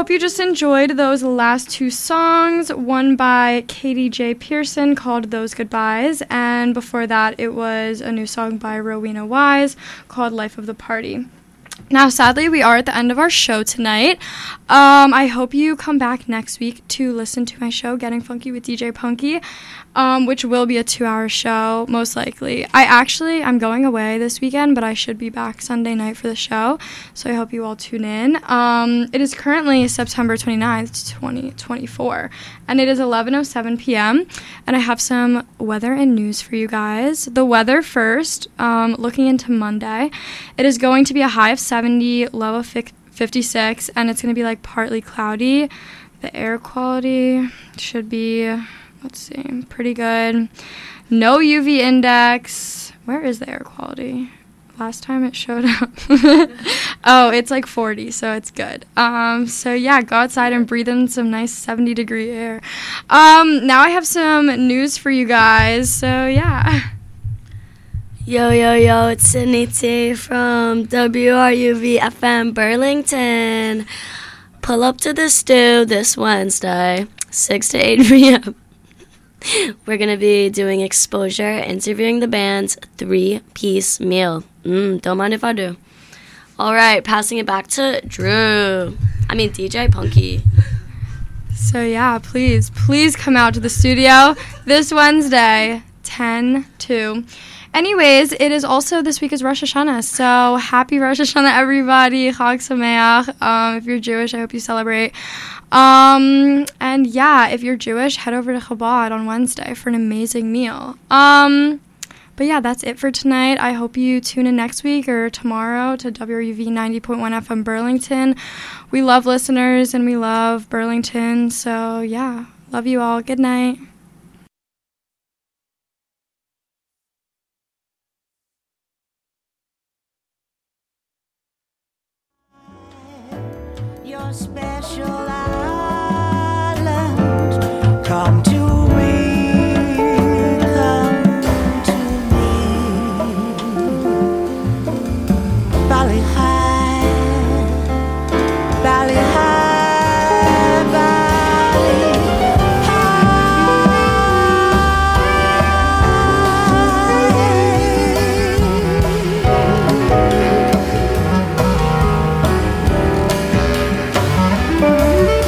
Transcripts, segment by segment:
hope you just enjoyed those last two songs, one by Katie J. Pearson called Those Goodbyes, and before that it was a new song by Rowena Wise called Life of the Party. Now, sadly, we are at the end of our show tonight. I hope you come back next week to listen to my show, Getting Funky with DJ Punky, which will be a 2-hour show, most likely. I'm going away this weekend, but I should be back Sunday night for the show, so I hope you all tune in. It is currently September 29th, 2024, and it is 11:07 p.m., and I have some weather and news for you guys. The weather first, looking into Monday, it is going to be a high of 70, low of 56, and it's going to be like partly cloudy. The air quality should be, let's see, pretty good. No UV index. Where is the air quality? Last time it showed up. Oh, it's like 40, so it's good. So yeah, go outside and breathe in some nice 70-degree air. Now I have some news for you guys, so yeah. Yo, it's Sydney T from WRUV FM Burlington. Pull up to the stew this Wednesday, 6 to 8 p.m. We're going to be doing exposure, interviewing the band's 3-piece meal. Don't mind if I do. All right, passing it back to DJ Punky. So yeah, please come out to the studio this Wednesday, 10 to... Anyways, it is also, this week is Rosh Hashanah, so happy Rosh Hashanah, everybody. Chag Sameach. If you're Jewish, I hope you celebrate. And yeah, if you're Jewish, head over to Chabad on Wednesday for an amazing meal. But yeah, that's it for tonight. I hope you tune in next week or tomorrow to WRUV 90.1 FM Burlington. We love listeners and we love Burlington, so yeah, love you all. Good night. Your special island, come to me, come to me. Valley high, valley high, valley high.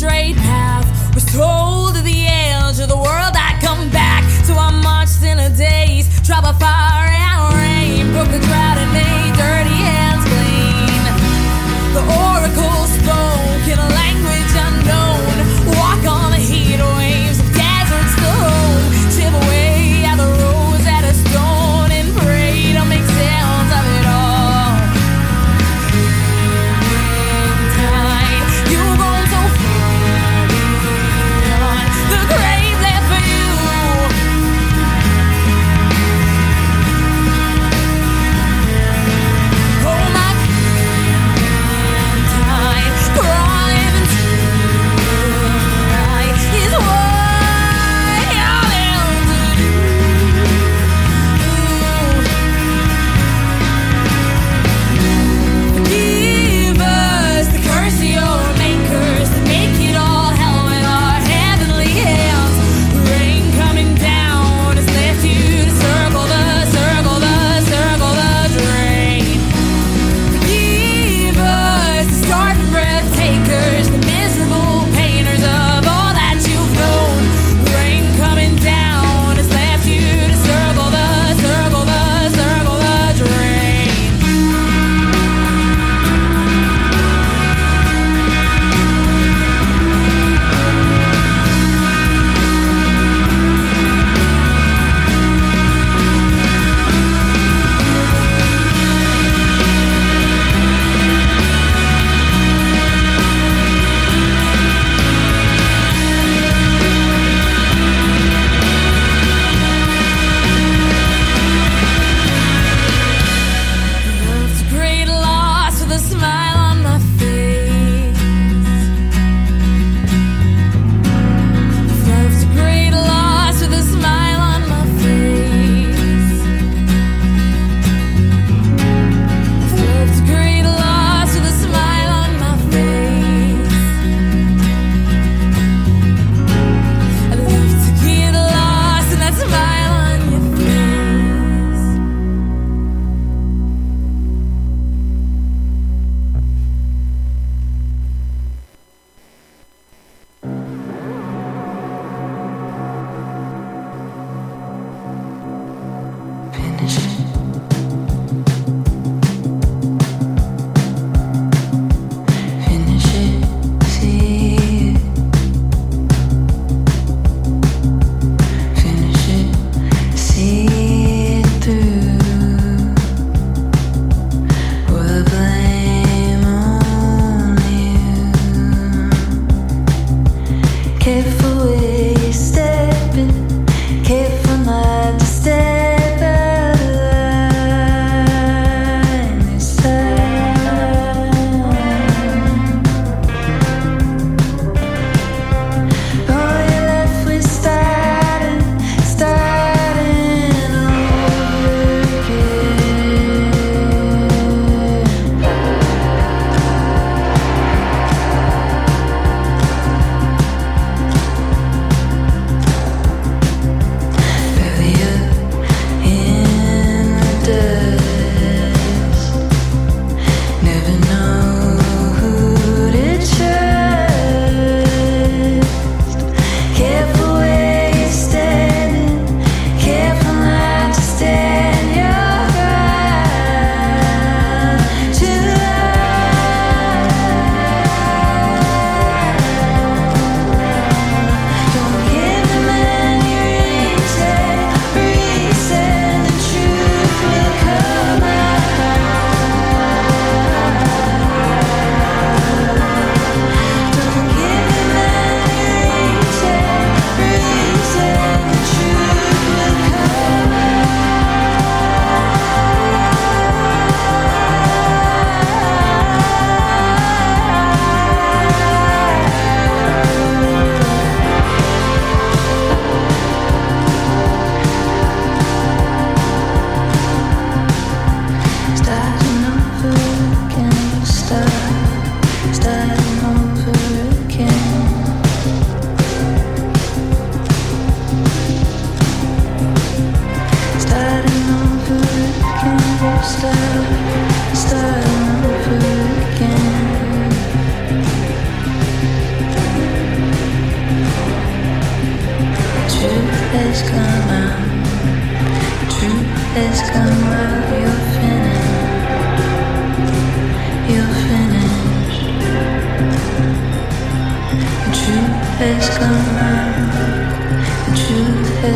straight path. Was told to the edge of the world I'd come back. So I marched in a daze, tried by fire and rain, broke the drought and made dirty hands clean. The oracle spoke in a language unknown. Walk on the heat waves of deserts to home. Chip away at the rose at a stone and pray to make sense of it all. Tide, you've gone so far beyond the grave left for you.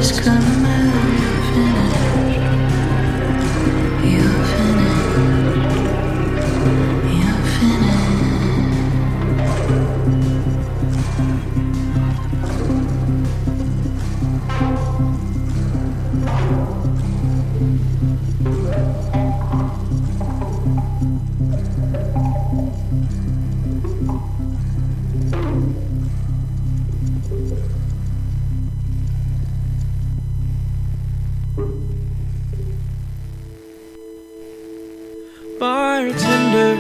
Just come out, you're finished. You're finished. Bartender,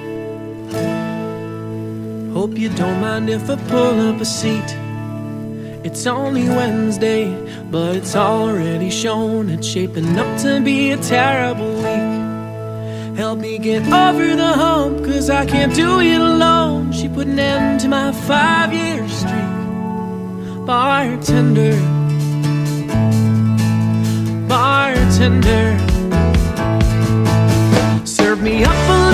hope you don't mind if I pull up a seat. It's only Wednesday, but it's already shown it's shaping up to be a terrible week. Help me get over the hump, cause I can't do it alone. She put an end to my 5-year streak. Bartender, bartender, serve me up a